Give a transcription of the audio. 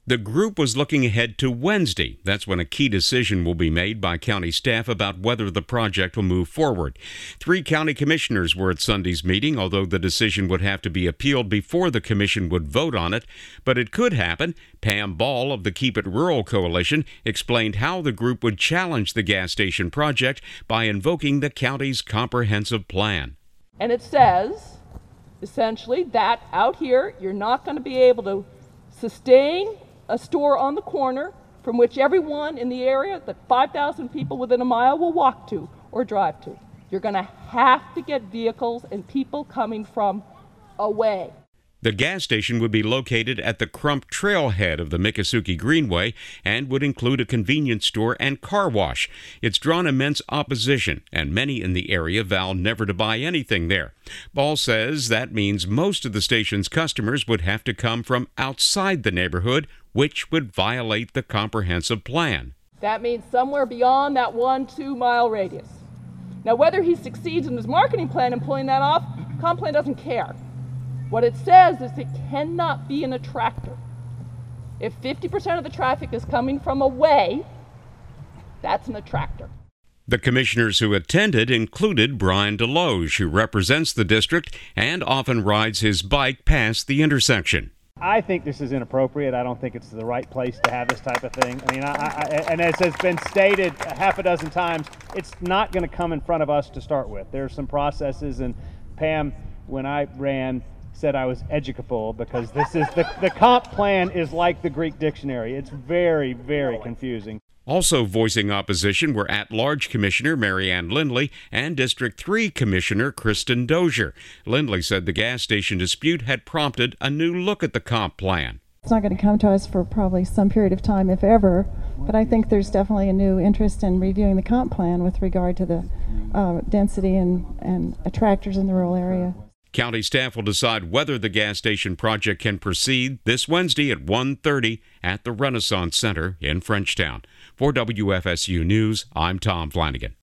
The group was looking ahead to Wednesday. That's when a key decision will be made by county staff about whether the project will move forward. 3 county commissioners were at Sunday's meeting, although the decision would have to be appealed before the commission would vote on it. But it could happen. Pam Ball of the Keep It Rural Coalition explained how the group would challenge the gas station project by invoking the county's comprehensive plan. And it says, essentially, that out here you're not going to be able to sustain a store on the corner from which everyone in the area, the 5,000 people within a mile, will walk to or drive to. You're going to have to get vehicles and people coming from away. The gas station would be located at the Crump trailhead of the Miccosukee Greenway and would include a convenience store and car wash. It's drawn immense opposition, and many in the area vow never to buy anything there. Ball says that means most of the station's customers would have to come from outside the neighborhood, which would violate the comprehensive plan. That means somewhere beyond that 1-2 mile radius. Now, whether he succeeds in his marketing plan in pulling that off, comp plan doesn't care. What it says is it cannot be an attractor. If 50% of the traffic is coming from away, that's an attractor. The commissioners who attended included Brian Deloge, who represents the district and often rides his bike past the intersection. I think this is inappropriate. I don't think it's the right place to have this type of thing. I mean, and as has been stated half a dozen times, it's not going to come in front of us to start with. There's some processes, and Pam, when I ran, said I was educable because this is the comp plan is like the Greek dictionary. It's very, very confusing. Also voicing opposition were at-large Commissioner Mary Ann Lindley and District 3 Commissioner Kristen Dozier. Lindley said the gas station dispute had prompted a new look at the comp plan. It's not going to come to us for probably some period of time, if ever, but I think there's definitely a new interest in reviewing the comp plan with regard to the density and attractors in the rural area. County staff will decide whether the gas station project can proceed this Wednesday at 1:30 at the Renaissance Center in Frenchtown. For WFSU News, I'm Tom Flanagan.